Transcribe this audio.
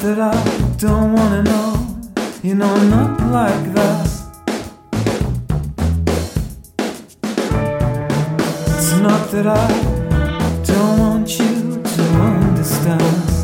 that I don't wanna know. You know I'm not like that. It's not that I don't want you to understand.